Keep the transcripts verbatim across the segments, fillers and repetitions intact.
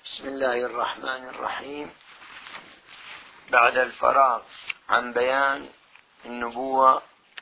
بسم الله الرحمن الرحيم. بعد الفراغ عن بيان النبوة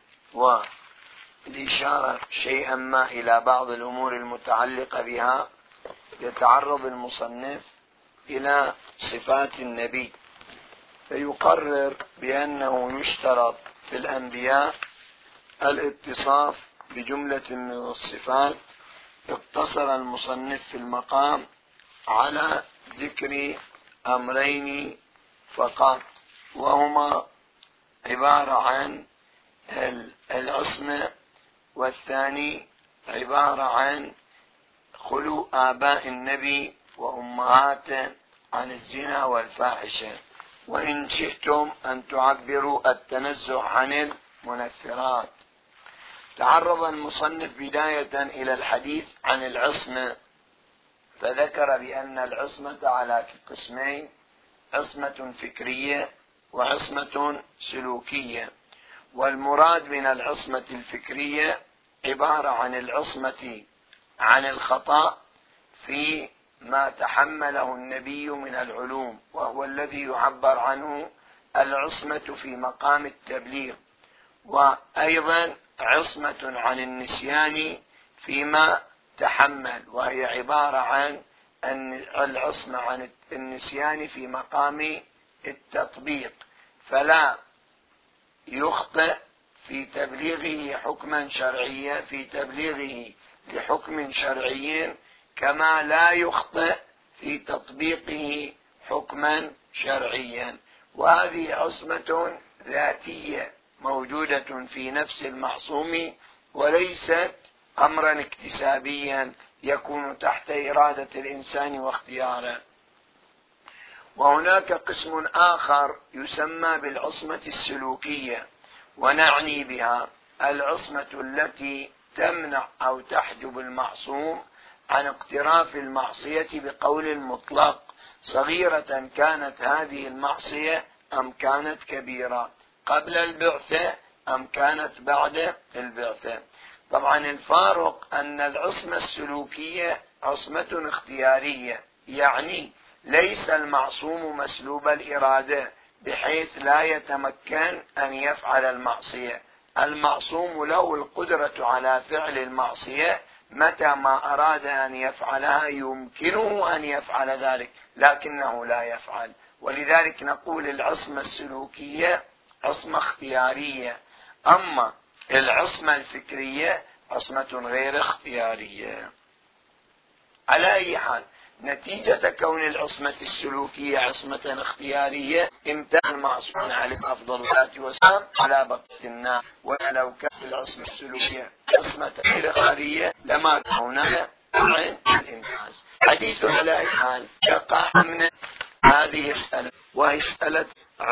والإشارة شيئا ما إلى بعض الأمور المتعلقة بها، يتعرض المصنف إلى صفات النبي، فيقرر بأنه يشترط في الأنبياء الاتصاف بجملة من الصفات. اقتصر المصنف في المقام على ذكر أمرين فقط، وهما عبارة عن العصمة، والثاني عبارة عن خلو آباء النبي وأمهاته عن الزنا والفاحشة، وإن شئتم أن تعبروا التنزه عن المنفرات. تعرض المصنف بداية إلى الحديث عن العصمة، فذكر بأن العصمة على قسمين: عصمة فكرية وعصمة سلوكية. والمراد من العصمة الفكرية عبارة عن العصمة عن الخطأ في ما تحمله النبي من العلوم، وهو الذي يعبر عنه العصمة في مقام التبليغ، وأيضا عصمة عن النسيان فيما تحمل، وهي عبارة عن العصمة عن النسيان في مقام التطبيق، فلا يخطئ في تبليغه حكما شرعيا في تبليغه لحكم شرعي، كما لا يخطئ في تطبيقه حكما شرعيا. وهذه عصمة ذاتية موجودة في نفس المعصوم، وليست أمرا اكتسابيا يكون تحت إرادة الإنسان واختياره. وهناك قسم آخر يسمى بالعصمة السلوكية، ونعني بها العصمة التي تمنع أو تحجب المعصوم عن اقتراف المعصية بقول المطلق، صغيرة كانت هذه المعصية أم كانت كبيرة، قبل البعثة أم كانت بعد البعثة. طبعا الفارق أن العصمة السلوكية عصمة اختيارية، يعني ليس المعصوم مسلوب الإرادة بحيث لا يتمكن أن يفعل المعصية. المعصوم له القدرة على فعل المعصية، متى ما أراد أن يفعلها يمكنه أن يفعل ذلك، لكنه لا يفعل. ولذلك نقول العصمة السلوكية عصمة اختيارية، أما العصمة الفكرية عصمة غير اختيارية. على أي حال، نتيجة كون العصمة السلوكية عصمة اختيارية، امتنع المعصوم عليه أفضل الصلاة والسلام على بقية الناس. ولو كانت العصمة السلوكية عصمة غير اختيارية لما كان هناك عن الإنجاز. حديث على أي حال يقع من هذه السألة، وهي مسألة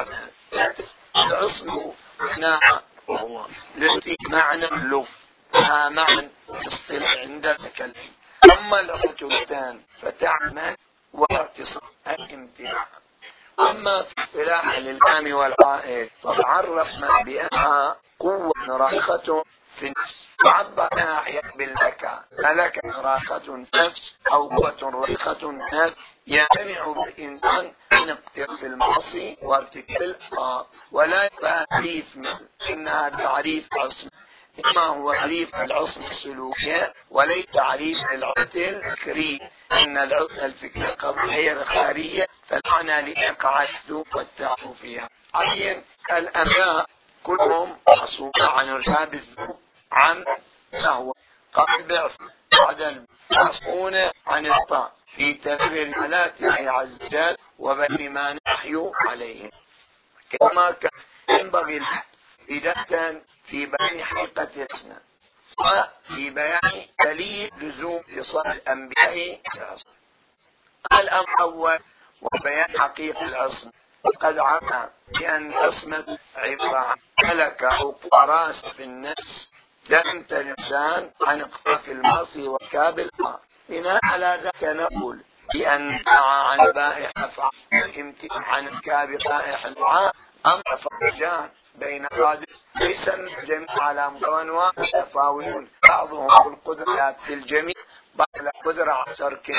العصمة معنى وهو التي معنى اللغة لها معنى اصطلاح عند المتكلم. أما العصمتان فتعمل واتصال الامتناع. أما في اصطلاح الإلزام والعائد فتعرفنا بأنها قوة راسخة في النفس، تعبر عنها أحيانا بالذكاء، ملكة راسخة في النفس أو قوة راسخة في النفس يمنع بالإنسان من اقتراف المعصية وارتكاب الأخطاء. ولا يبقى تعريف مثل إنها تعريف عصمة، إما هو تعريف العصمة السلوكية وليس تعريف العصمة الفكرية. إن العصمة الفكرية غير خارية، فالمعنى ليقع الذوق والتعب فيها. عين الأنبياء كلهم معصومون عن ارتكاب الذنوب عن سهو قبل البعث، بعد معصومون عن الخطأ في تبرير آلات الله عز وجل وبين ما نحيوا عليه. كما كان ينبغي بداية في بيان حقيقة العصمة، وفي بيان دليل لزوم اتصال الأنبياء بالعصمة. الأمر الأول وبيان حقيقة العصمة. قد عرفنا بأن العصمة عبارة عن ملكة أو قوة راسخة في النفس تمنع الإنسان عن اقتراف المعصية وارتكاب الأخطاء. بناء على ذلك نقول بأن عن بائع أفعال الامتناع عن ارتكاب بائع الدعاء أمر فرجان بين حادث، ليس الجميع على مستوى واحد، تفاوتون، بعضهم بالقدرات في الجميع، بعض القدرة على ترك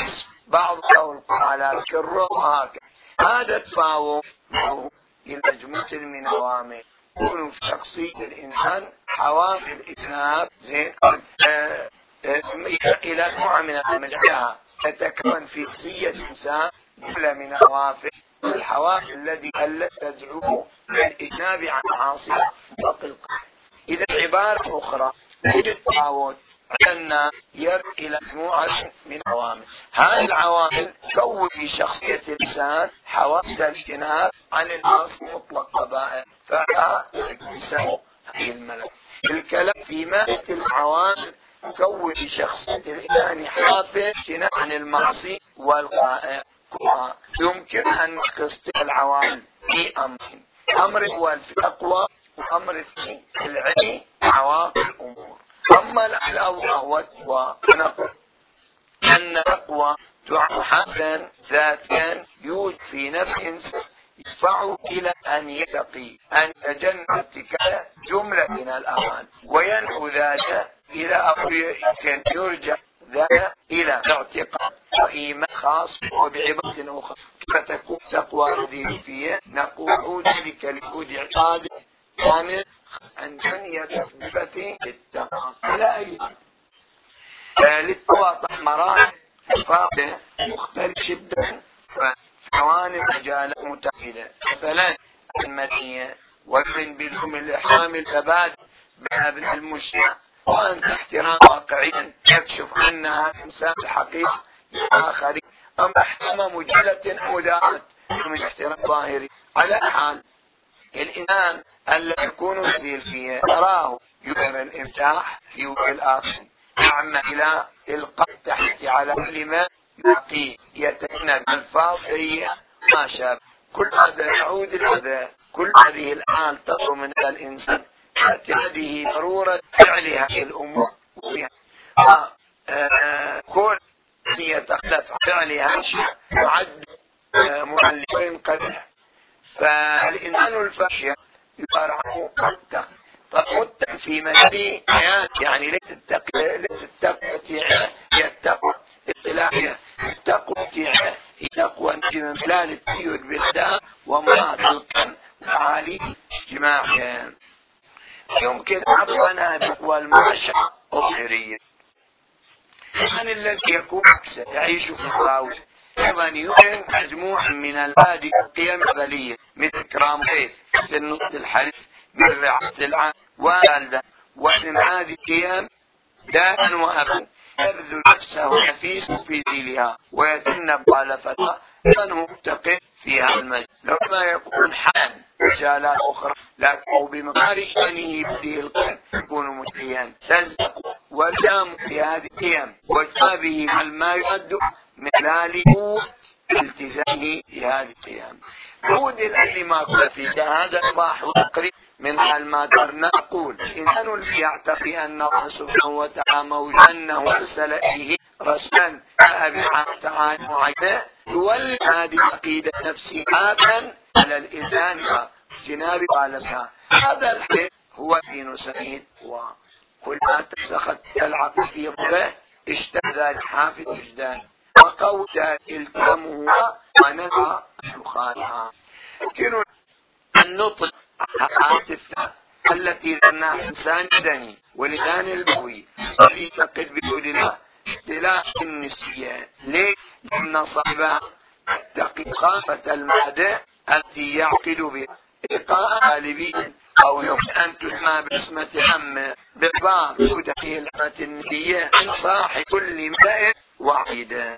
بعض له على كره هكذا. هذا تفاوت إلى مجموعة من عوامل يكون في شخصية الإنسان حواس الإذناب زين آه آه إلى نوع من العوامل تتكون في شخصية الإنسان جملة من العوافل الحواس الذي تدعو للإجناب عن معاصي باقي القلب. إذا عبارة أخرى يجد التعاون أن يرجع إلى مجموعة من عوامل. هذه العوامل تكون في شخصية الإنسان حواس الاجتناب عن النص مطلق قبائل فلا يسمى هذه الملك. الكلام في مادة العوامل تكون في شخصية الإنسان حافظ اجتناب عن المعصية والقائع. يمكن أن نقسم العوامل في أمرين: أمر هو التقوى، وأمر الثاني العلم عواقب الأمور. أما الأول هو ونقول أن التقوى تعد ذاتيا يوجد في نفس يدفعه إلى أن يتقي أن يتجنب ارتكاب جملة من الأعمال، وينحو ذلك إلى أمر يرجع ذلك إلى اعتقاد وإيمان خاص. وبعبارة أخرى كيف تكون تقوى هذه فيه؟ نقول ذلك لوجود اعتقاد كامل عن ثانية تثبيت التقوى لا أي للتقوى مراتب فاضلة مختلفة جدا في جوانب مجالات متعددة. مثلا المدنية وزن بلهم الإحرام الأباد بأبناء المجتمع، وأن احترام واقعيا يكشف عنها الإنسان الحقيقي الآخرين، أم احترام مجلة مدامة من احترام ظاهري. على حال الإنسان الذي يكون زيل فيه تراه يظهر الإرتاح في وجه الآخر، يعمل إلى إلقاء تحت على كلمة يقي يتجنب الفاظ سيئة ما شابه. كل هذا يعود إلى كل هذه الحال تطلب من الإنسان هذه ضرورة فعل هذه الأمور. كل يتخلف عن فعل هذا الشيء يعد معلمين قدح. فالإنسان الفاشية يقارعه متق. طب متق في مجال حياة يعني ليس التقوى ليس التقوى هي التقوى اصطلاحية. التقوى هي تقوى من خلال التيود بالداء ومراد القلب وعالي اجتماعيا. يمكن عرفنا بقوى المعاشرة الظاهرية. الإنسان الذي يكون يعيش في الراوي أيضا يمكن مجموعة من هذه القيم الغالية مثل إكرام الضيف، مثل النصح الحليف، مثل رعاية العام والدة. ومن هذه القيم دائما وأبدا يبذل نفسه نفيس في ذيلها ويتجنب مخالفتها من هو متقن في هذا المجال. لو ما يكون حان رسالات أخرى لكنه بمقدار إيمانه بهذه القيم يكون متقيا تزدق ودام في هذه القيم وجابه على ما يؤد من خلال التزامه بهذه القيم. عود الذي ما قل في هذا الصاح والتقريب من حال ما درنا نقول إنسان الذي يعتقد أن الله سبحانه وتعالى موجود أنه أرسل إليه رسلا أبي تعالى معينة يولي هذه العقيدة نفسها حاكا على الإنسان واجتناب غالبها. هذا الحديث هو دين سعيد، وكل ما تسخت العقل في ضره اشتد الحافظ وجدان وقود التزامه ونزع شخالها. يمكن أن نطلق الصفات التي ذكرناها إنسان مدني ولسان البوي الذي يعتقد بوجود الله اختلاف النسية. ليه؟ لأن صاحبها يتقي خافة المادة التي يعقد بها إلقاء غالبيا، أو يمكن أن تسمى باسمة عامة بإعطاء وجوده العامة النسية عن صاحب كل مدى وعيدا.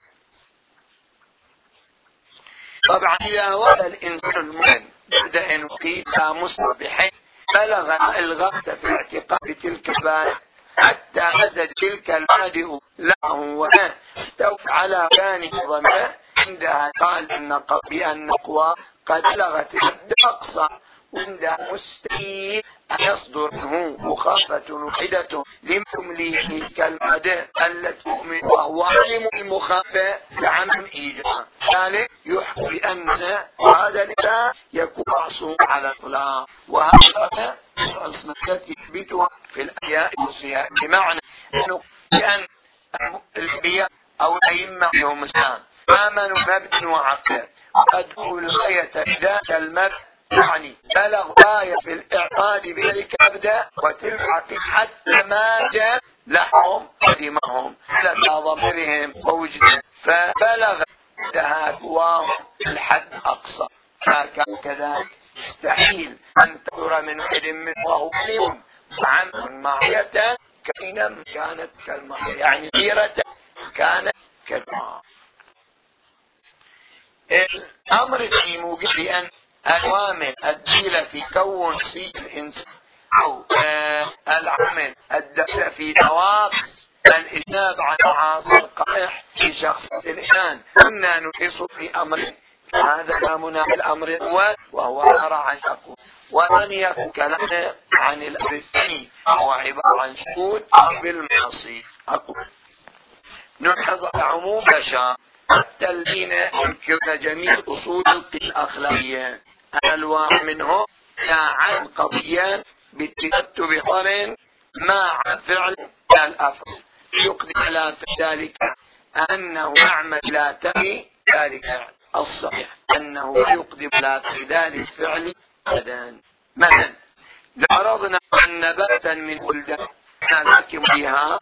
طبعا إذا وصل الإنسان المؤمن بعد أن قيل مصبحين بلغ الغاية في اعتقاد تلك البارئ حتى أزد تلك المادئ له وما استوفى على كان ظنه. عندها قال أن بأن قوى قد بلغت الحد أقصى، وعندها مستحيل أن يصدر منه مخافة وحدة لمثله تلك المادة التي تؤمن وهو علم المخافة كعمل إيجاد. ذلك يحكم بأن هذا الإله يكون معصوم على الإطلاق، وهذا العصمة التي تثبتها في الأحياء والصيام، بمعنى أنه بأن الأنبياء أو الأئمة يوم الإسلام آمنوا مبنى وعقل وأدعوا الغاية بذات المبنى، يعني بلغ غاية في الإعقاد بذلك أبدا وتلك حتى ما جاء لهم قدمهم لدى ضميرهم ووجدهم فبلغ دهاتهم الحد أقصى. فكان كذلك مستحيل أن تدر من واحد منه وهو علم عن معية كائنا كانت كالمعية، يعني غيرة كانت كالمعية. الأمر في موجب أن العوامل الدالة في كون صيغ الإنسان أو آه العامل الدالة في نواقص الإجناب عن معاصي القبيح في شخص الإنسان كنا نقص في أمر هذا كلامنا في الأمر الأول وهو عبارة عن شكوك، ومن يكون كلامنا عن الأمر الثاني هو عبارة عن شهود بالمعصية. أقول نلحظ عموم بشر حتى الذين ينكرون جميع أصول الأخلاقية الواحد منهم عن قضية بترتب قرن مع فعل الأفعال يقدم على ذلك أنه يعمل لا تبي ذلك الصحيح أنه يقدم على ذلك الفعل أبدا. مثلا لو أردنا أن نباتا من بلدان نحكم بها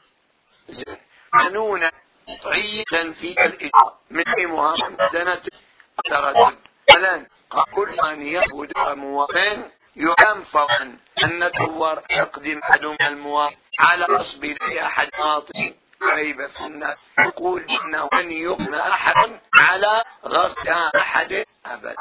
قانونا طعيدا في الإجراء مثلها سنة تردد مثلا كل من يثبت مواطن ينفض أن الدور يقدم أحد المواطن على قصب لأحد مواطن ريب في الناس يقول إنه أن يقم أحد على غصب أحد أبدا.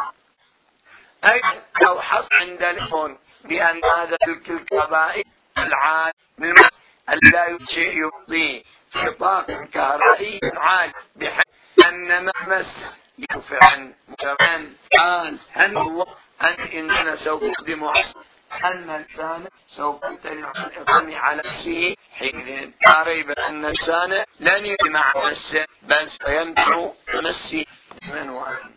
أي لو حصل عند الإخوان بأن هذا تلك الكبائر العالم لا شيء يقضي في طاقة كهربائي عالي بحيث أن ما مس يدفع عن كمان قال هل هو أن إننا سوف نقدم عصر أن الإنسان سوف يتلع الإقامة على نفسه حين لا ريب أن الإنسان لن يجمع نفسه بل سيمتع نفسه من واحد.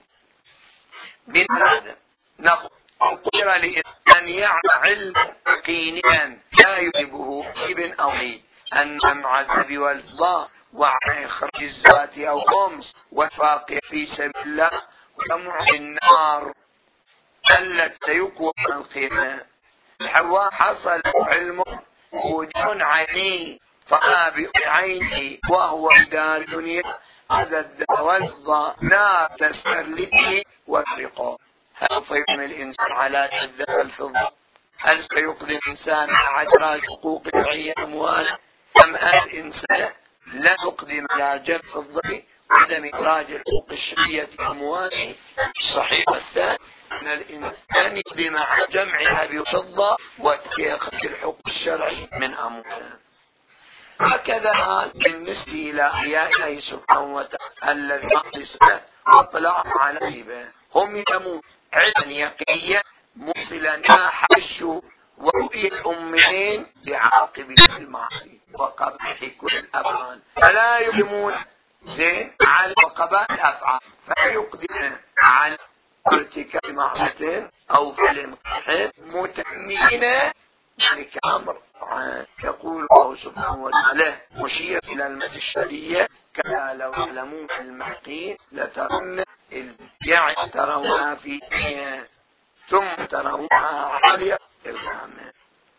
بهذا نقول قدر لإنسان يعلم علم يقينيا لا يجيبه ابن أو غير أن مع الذب والفضاء وعن إخراج الزكاة أو خمس والفاقع في سبيل الله وسمع النار التي سيكون القيامة حواء حصل علم وجون عيني فما بعينه وهو دار الدنيا هذا الدار والفضاء نار تسترلته والرقاب. هل سيقدم الإنسان على جذة الفضة؟ هل سيقدم الإنسان على إدراج حقوق رعية أموال أم أن الإنسان لا يقدم على جلب فضته وعدم إدراج الحقوق الشرعية أمواله؟ الصحيح الثاني أن الإنسان يقدم على جمعها بفضة وتأخذ الحقوق الشرعي من أمواله. هكذا بالنسبة إلى أحيائه سبحانه وتعالى الذي أطلع عليه به هم يمون علما يقيا موصلا حشوا ورؤية الأمين بعاقبة المعصية وقبح كل الأفعال فلا يقدمون زين على قبائح الأفعال فلا يقدمون على ارتكاب معصية أو فعل مقبح متمين ذلك أمر يقول الله سبحانه وتعالى مشير إلى المد الشرعية كما لو يعلمون المحقين لترون البيع ترونها في الدنيا ثم ترونها عالية القيامة.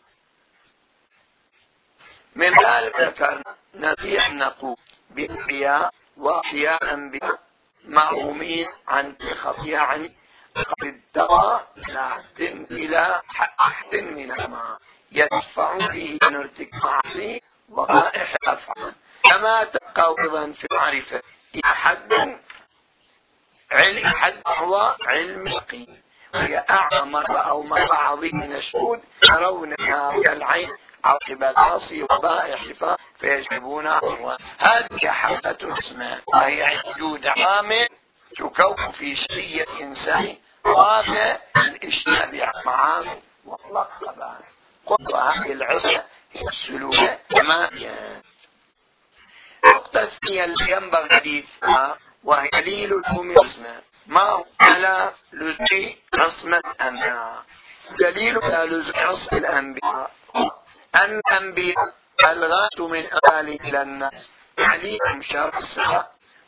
من ذلك ذكرنا نبيع نقول بأنبياء وأحياء أنبياء معلومين عن خطيئة يعني قد اتقى لحد إلى حد من الماء يدفع به من ارتكاب معصية وقائح الأفعال كما تبقى أيضا في معرفة إلى حد علم حد هو علم يقين وهي أعلى مرة أو مرة عظيم من الشهود يرونها كالعين عقب العاصي وبائع شفاء فيجلبون عنها. هذه حالة اسمها وهي وجود عامل تكون في شرية إنسان قام الاشتباع معامل وملقبات قد هذه العصة السلوكة تماما. النقطة الثانية اللي ينبغي حديثها وهي دليل الكوميزم ما هو على لزوم عصمة الأنبياء. دليل على لزوم عصمة الأنبياء أن الأنبياء الغاة من أهل إلى الناس عليهم شرع السحة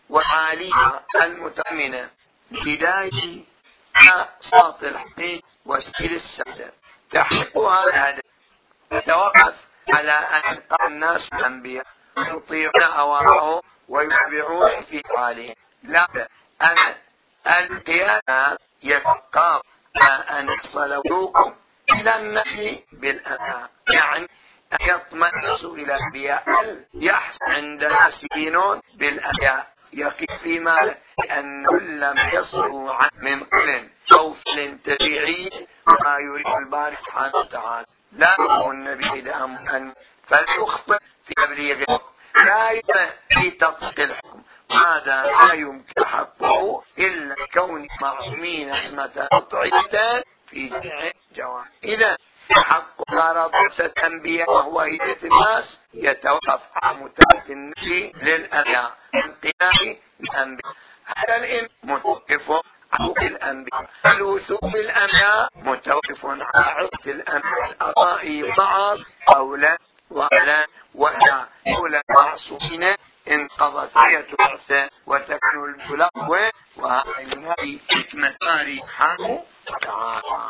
وعاليها المتأمنة بداية صوت الحقيق وسبيل السعادة تحققها الهدف. توقف على أن يقع الناس الأنبياء يطيعون أوامرهم ويتبعون في حالهم. لا، أن القيادة يتقام أن يصل وجوهكم إلى النهي بالأمان، يعني أن يطمئنوا إلى الأنبياء، هل يحصل عندنا سكين بالأنبياء يقف فيما لأن لم يصلوا عن من قل أو فعل تبعي ما يريد الباري سبحانه وتعالى. لا يكون النبي إذا أن فليخطئ في تبليغ الحكم، لا يمكن في تطبيق الحكم، هذا لا يمكن حقه إلا كون معصومين اسمة قطعية في جميع الجوانب. إذا حق رضا الأنبياء وهو هداية الناس يتوقف على متابعة النبي للأنبياء من قيام الأنبياء. هذا الإن متوقف على الأنبياء، الوثوق بالأنبياء متوقف على عصر الأنبياء الأطائي معه أولا وعلا ولا أولى معصومين انقضت آية الرأس وتكون البلاغ وهذا ينهي حكمة باري سبحانه وتعالى.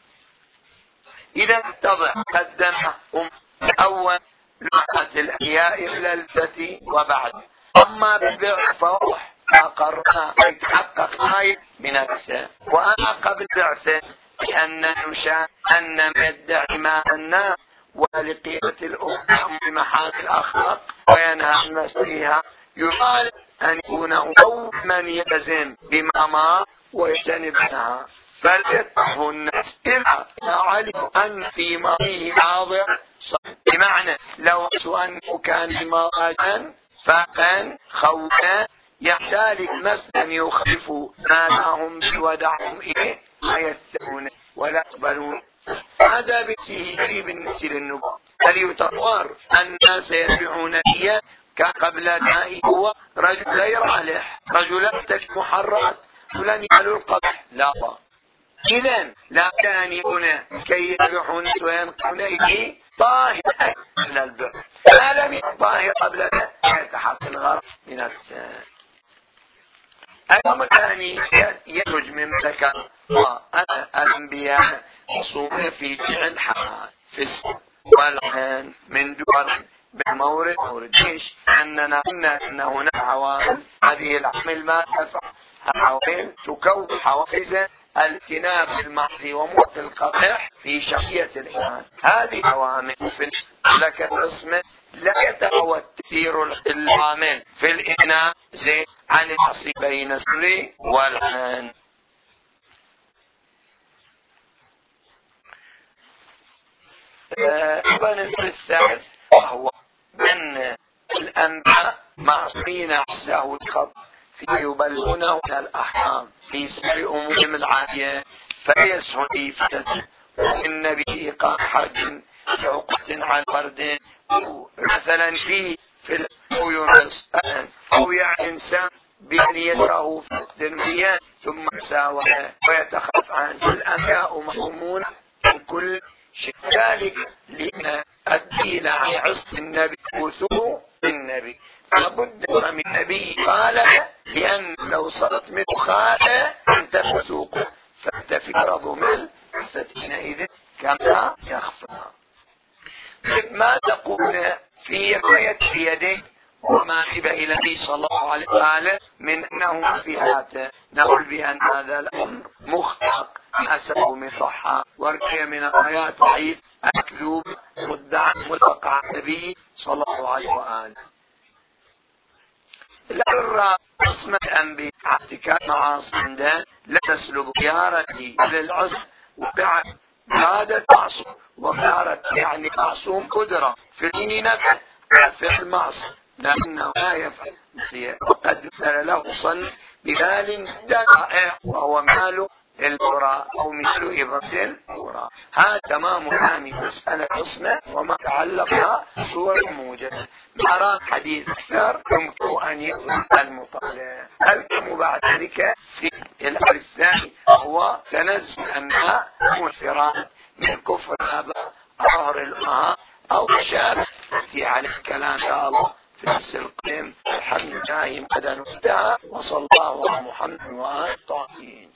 إذا اتضح قدمهم أول لقاء الأحياء إلى الفتي وبعد، أما بالبعث فوضح أقرنا يتحقق خير من الإنسان. وأنا قبل بعثه لأن نشاء أن يدعي ما أن ولقيمة الأمة بمحال الأخلاق وينهى عن مسيها، يقال أن يكون أول من يلزم بما ما ويجتنبها، فليتبعه الناس إلا علم أن في ماضيه حاضر، بمعنى لو أنه كان ماضيا فكان خوفا يحتاج مثلا يخلف ما لهم ودعهم إليه ما يتبعون ولا يقبلون. هذا بسهيل بالنسبة للنبوة، هل يتصور الناس يتبعون إياه كان قبل دعائه هو رجل غير علح، رجل تكتب محرات، رجلا يعلو القبح، لا. إذن لا كان يكون كي يتبعون وينقلون إليه طاهر قبل البعث، ما لم يكن طاهر قبل يتحقق الغرب من السنة. الأمر الثاني يخرج من ذكر الأنبياء مصومين في فعل حال في السنة والعين من دور بالمورد مورد ليش؟ أننا قلنا أن هناك عوامل، هذه العوامل ما تفعل عوامل تكون حوافز التناب بالمعصية وموت القبح في شخصية الإنسان. هذه عوامل في لك اسمه لا يتعود تأثير العامل في الإناء زي عن العصي بين السر والعين. النسبة الثالث وهو من الأنبياء معصومين عساه الخط في يبلغونه من الأحكام في سر أمورهم العالية فيسهل إفتته والنبي إيقاع حرج كعقدة عن فرد مثلا في في يونس أو يعني إنسان بأن يدره في الدنيا ثم ساواه ويتخلف عنه. الأنبياء مهمون من كل شيء، ذلك لأن الدين عن عصر النبي وثوق النبي لابد من النبي قال، لأن لو صدت منه خالة أنت فسوقه فأنت في رض مل فتحينئذ كما يخفى. ما تقول في رواية في يديك وما شبه إلى النبي صلى الله عليه وسلم من أنه في هاته، نقول بأن هذا الأمر مخطئ حسبه من صحة ورقية من الآيات ضعيف أكذوب مدعى ملقى النبي صلى الله عليه وآله. الأرى اسم الأنبياء اعتكاف معاصي عندها لا تسلب زيارتي للعصر وقعت هذا معصوم وقعت يعني معصوم قدرة في الدين نفع فعل معصوم لأنه لا يفعل مسيح، وقد مثل له صنف بمال دائع وهو مال القرى أو مثل إبرة القرى. هذا تمام كامل مسألة حسنى وما تعلقها صور موجودة. أراد حديث أكثر يمكن أن يكون المطالع. الكلام بعد ذلك في الأمر الثاني هو تنزل أنها مثيرات من كفر الآباء ظهر الأمهات أو شاب في عليه كلام شاء الله في السلقهم. الحمد لله مدى نفتها، وصلى الله على محمد وآل الطاهرين.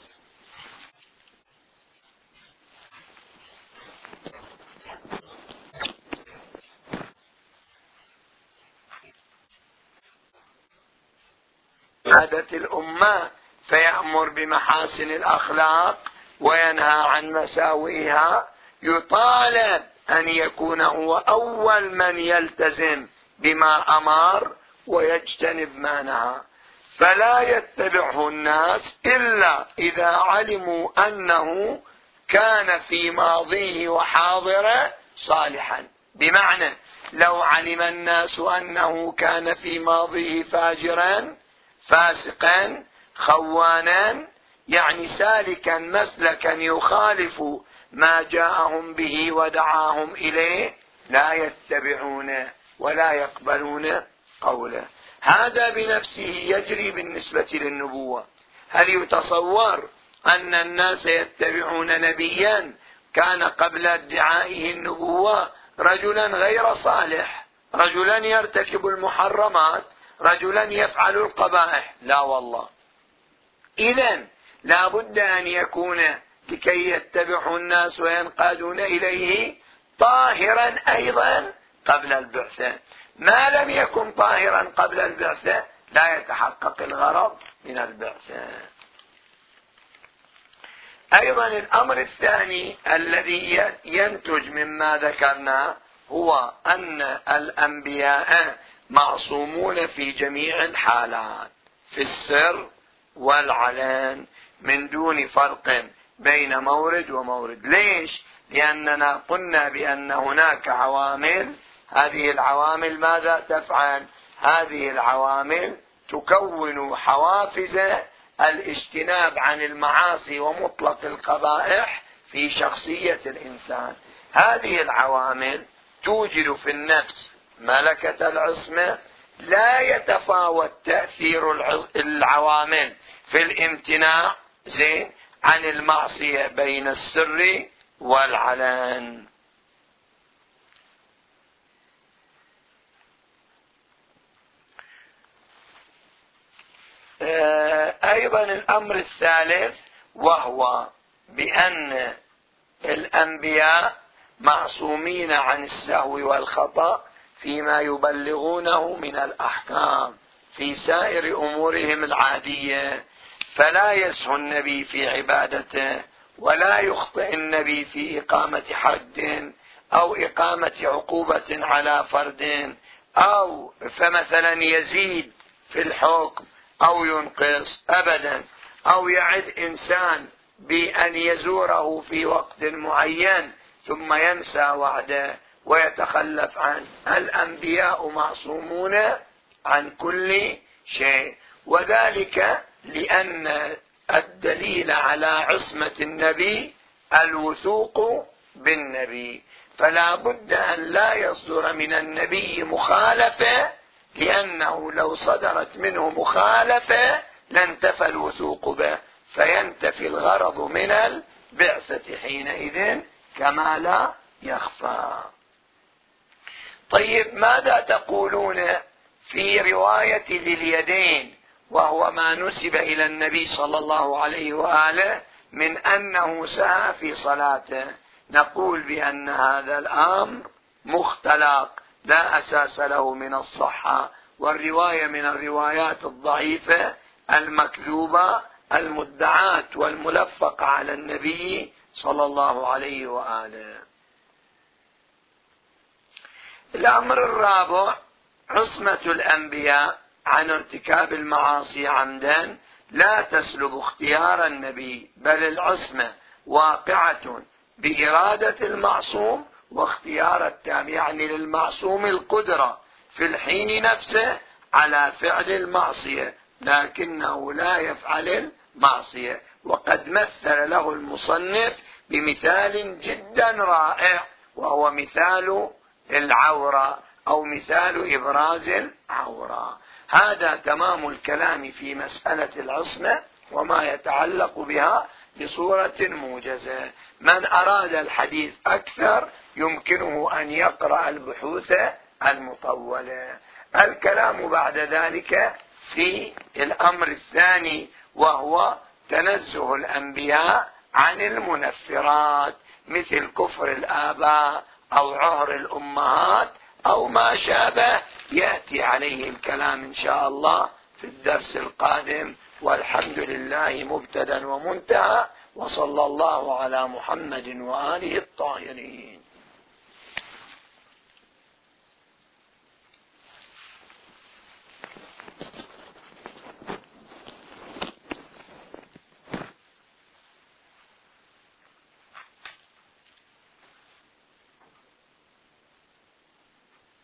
عادة الأمة فيأمر بمحاسن الأخلاق وينهى عن مساوئها، يطالب أن يكون هو أول من يلتزم بما أمر ويجتنب ما نهى، فلا يتبعه الناس إلا إذا علموا أنه كان في ماضيه وحاضره صالحا. بمعنى لو علم الناس أنه كان في ماضيه فاجرا فاسقا خوانا، يعني سالكا مسلكا يخالف ما جاءهم به ودعاهم إليه، لا يتبعون ولا يقبلون قوله. هذا بنفسه يجري بالنسبة للنبوة. هل يتصور أن الناس يتبعون نبيا كان قبل ادعائه النبوة رجلا غير صالح، رجلا يرتكب المحرمات، رجلا يفعل القبائح؟ لا والله. إذن لا بد أن يكون لكي يتبعه الناس وينقادون إليه طاهرا أيضا قبل البعثة. ما لم يكن طاهرا قبل البعثة لا يتحقق الغرض من البعثة. أيضا الأمر الثاني الذي ينتج مما ذكرنا هو أن الأنبياء معصومون في جميع الحالات، في السر والعلن، من دون فرق بين مورد ومورد. ليش؟ لأننا قلنا بأن هناك عوامل، هذه العوامل ماذا تفعل؟ هذه العوامل تكون حوافز الاجتناب عن المعاصي ومطلق القبائح في شخصية الإنسان. هذه العوامل توجد في النفس ملكة العصمة. لا يتفاوت تأثير العوامل في الامتناع زين عن المعصية بين السر والعلن. أيضا الأمر الثالث وهو بأن الأنبياء معصومين عن السهو والخطأ فيما يبلغونه من الأحكام في سائر أمورهم العادية، فلا يسهو النبي في عبادته، ولا يخطئ النبي في إقامة حد أو إقامة عقوبة على فرد، أو فمثلا يزيد في الحكم أو ينقص أبدا، أو يعد إنسان بأن يزوره في وقت معين ثم ينسى وعده ويتخلف عنه. الأنبياء معصومون عن كل شيء، وذلك لأن الدليل على عصمة النبي الوثوق بالنبي، فلا بد أن لا يصدر من النبي مخالفة، لأنه لو صدرت منه مخالفة لانتفى الوثوق به، فينتفي الغرض من البعثة حينئذ كما لا يخفى. طيب ماذا تقولون في رواية ذي اليدين، وهو ما نسب إلى النبي صلى الله عليه وآله من أنه سهى في صلاته؟ نقول بأن هذا الأمر مختلق لا أساس له من الصحة، والرواية من الروايات الضعيفة المكذوبة المدعاة والملفقة على النبي صلى الله عليه وآله. الأمر الرابع عصمة الأنبياء عن ارتكاب المعاصي عمدا لا تسلب اختيار النبي، بل العصمة واقعة بإرادة المعصوم واختيار التام، يعني للمعصوم القدرة في الحين نفسه على فعل المعصية لكنه لا يفعل المعصية. وقد مثل له المصنف بمثال جدا رائع، وهو مثال العورة أو مثال إبراز العورة. هذا تمام الكلام في مسألة العصمة وما يتعلق بها بصورة موجزة. من أراد الحديث أكثر يمكنه أن يقرأ البحوث المطولة. الكلام بعد ذلك في الأمر الثاني، وهو تنزه الأنبياء عن المنفرات مثل كفر الآباء أو عهر الأمهات أو ما شابه، يأتي عليه الكلام إن شاء الله في الدرس القادم. والحمد لله مبتدأ ومنتهى، وصلى الله على محمد وآله الطاهرين.